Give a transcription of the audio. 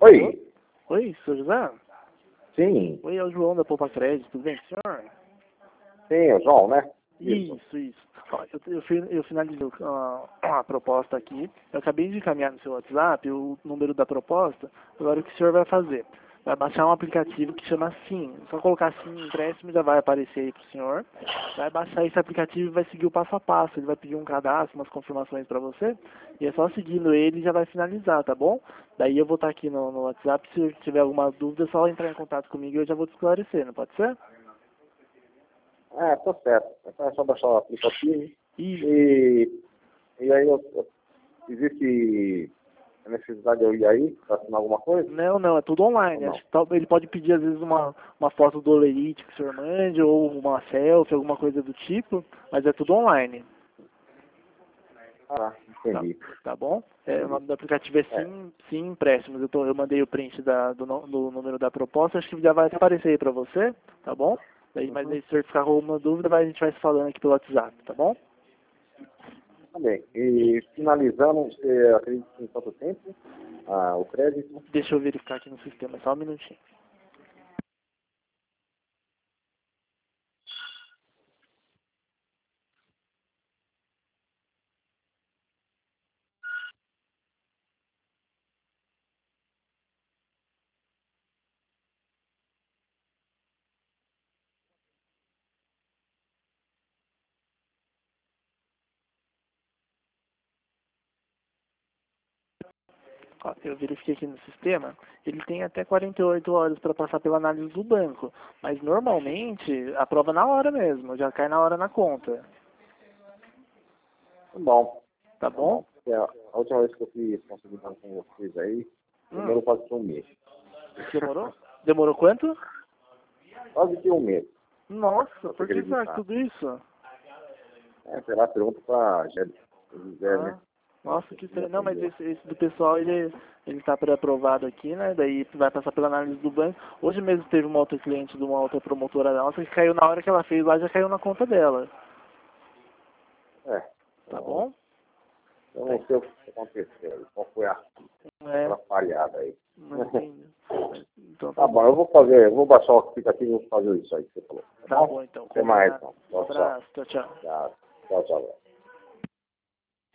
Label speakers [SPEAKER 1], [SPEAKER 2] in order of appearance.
[SPEAKER 1] Oi.
[SPEAKER 2] Oi, senhor José?
[SPEAKER 1] Sim.
[SPEAKER 2] Oi, é o João da Poupa Crédito, tudo bem, senhor?
[SPEAKER 1] Sim, o João, né?
[SPEAKER 2] Isso. Ó, eu finalizei a proposta aqui. Eu acabei de encaminhar no seu WhatsApp o número da proposta. Agora o que o senhor vai fazer? Vai baixar um aplicativo que chama Sim. Só colocar Sim empréstimo já vai aparecer aí pro senhor. Vai baixar esse aplicativo e vai seguir o passo a passo. Ele vai pedir um cadastro, umas confirmações para você. E é só seguindo ele e já vai finalizar, tá bom? Daí eu vou estar aqui no WhatsApp. Se tiver alguma dúvida, é só entrar em contato comigo e eu já vou te esclarecer, não pode ser?
[SPEAKER 1] Tá certo. Então é só baixar o aplicativo.
[SPEAKER 2] Isso.
[SPEAKER 1] E aí existe a necessidade de eu ir aí para assinar alguma coisa?
[SPEAKER 2] Não, é tudo online.
[SPEAKER 1] Ou não?
[SPEAKER 2] Acho que ele pode pedir, às vezes, uma foto do Olerite que o senhor mande, ou uma selfie, alguma coisa do tipo, mas é tudo online.
[SPEAKER 1] Ah, entendi.
[SPEAKER 2] Tá bom? O nome do aplicativo é Sim Empréstimos. Eu mandei o print do número da proposta, acho que já vai aparecer aí pra você, tá bom? Mas aí, se o senhor ficar com alguma dúvida, a gente vai se falando aqui pelo WhatsApp, tá bom?
[SPEAKER 1] Tá bem. E finalizando, você acredita em quanto tempo? O crédito?
[SPEAKER 2] Deixa eu verificar aqui no sistema, só um minutinho. Ó, eu verifiquei aqui no sistema, ele tem até 48 horas para passar pela análise do banco, mas normalmente aprova na hora mesmo, já cai na hora na conta.
[SPEAKER 1] Tá bom.
[SPEAKER 2] Tá bom?
[SPEAKER 1] Porque a última vez que eu fiz consulta com vocês aí, demorou quase que um mês.
[SPEAKER 2] Demorou? Demorou quanto?
[SPEAKER 1] Quase que um mês.
[SPEAKER 2] Nossa, por que será que tudo isso?
[SPEAKER 1] Sei lá, pergunta pra José, né?
[SPEAKER 2] Nossa, que estranho. Não, mas esse do pessoal, ele tá pré-aprovado aqui, né? Daí vai passar pela análise do banco. Hoje mesmo teve uma outra cliente de uma outra promotora nossa que caiu na hora que ela fez lá, já caiu na conta dela. Tá bom?
[SPEAKER 1] Eu não sei o que aconteceu, qual foi a falhada aí.
[SPEAKER 2] Não entendi. Então,
[SPEAKER 1] Tá bom, eu vou baixar o aplicativo e vou fazer isso aí que você falou.
[SPEAKER 2] Tá bom, então.
[SPEAKER 1] Até mais, então.
[SPEAKER 2] Um abraço, tchau.
[SPEAKER 1] Tchau.